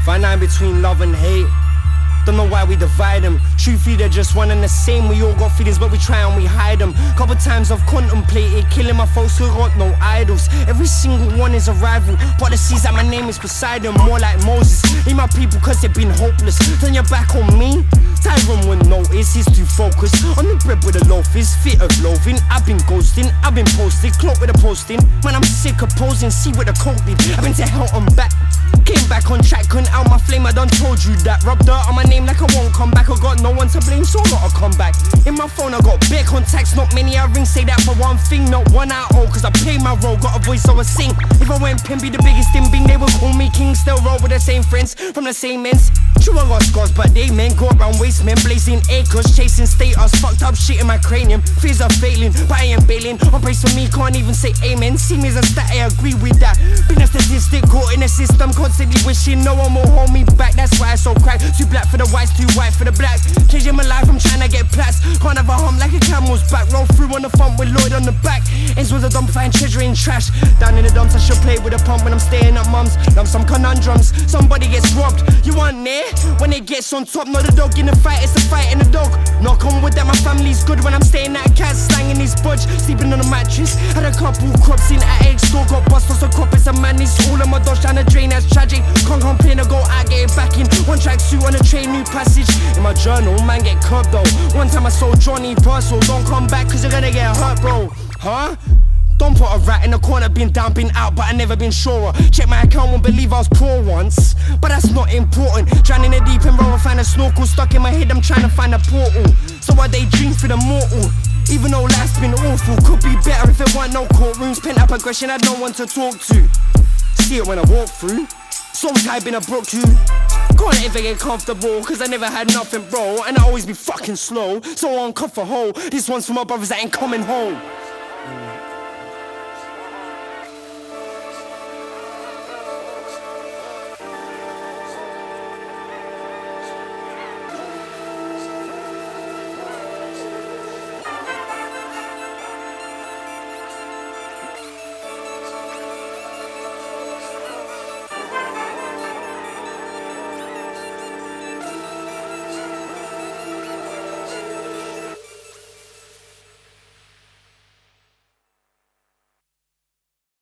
Fine line between love and hate. Don't know why we divide them. Truthfully, they're just one and the same. We all got feelings, but we try and we hide them. Couple times I've contemplated killing my folks who got no idols. Every single one is a rival, but the seas that my name is beside them. More like Moses. Leave my people cause they've been hopeless. Turn your back on me. Tyrone won't notice, he's too focused on the bread with the loaf is fit of loathing. I've been ghosting, I've been posted, cloak with the posting. Man, I'm sick of posing, see what the coke did. I've been to hell and back. Came back on track, couldn't out my flame, I done told you that. Rub dirt on my name like I won't come back. I got no one to blame, so I gotta come back. In my phone I got bare contacts, not many I ring. Say that for one thing, not one I owe, cause I play my role, got a voice so I sing. If I went pin, be the biggest in Bing, they would call me king. Still roll with the same friends, from the same ends. True I got scars, but they men go around waste men, blazing acres, chasing status. Fucked up shit in my cranium, fears are failing, but I ain't bailing. On praise for me, can't even say amen. See me as a stat, I agree with that. Been a statistic, caught in the system, constantly wishing no one will hold me back. That's why I so crack. Too black for the whites, too white for the blacks. Changing my life, I'm trying to get plats. Can't have a hump like a camel's back. Roll through on the front with Lloyd on the back. Ends with a dump, find treasure in trash. Down in the dumps, I should play with a pump when I'm staying at mum's. Lump some conundrums, somebody gets robbed. You want there? When it gets on top, not the dog in the fight, it's the fight in the dog. Knock on wood that my family's good when I'm staying at a cat, slanging his budge. Sleeping on a mattress, had a couple crops in at egg store, got bust for some crop, it's a man, it's all on my dodge, trying to drain, that's tragic. Can't complain, I go out, get it back in. One track suit on a train, new passage. In my journal, man get curbed though. One time I sold Johnny Purcell, don't come back cause you're gonna get hurt, bro. Huh? Don't put a rat in the corner, been down, been out, but I never been surer. Check my account, won't believe I was poor once, but that's not important. Drowning in the deep end, rather find a snorkel. Stuck in my head, I'm trying to find a portal. So I daydream for the mortal. Even though life's been awful, could be better if it weren't no courtrooms. Pent up aggression, had no one to talk to. See it when I walk through. So type in a brook too. Can't ever get comfortable, cause I never had nothing, bro. And I always be fucking slow, so on cuff a hole. This one's for my brothers that ain't coming home.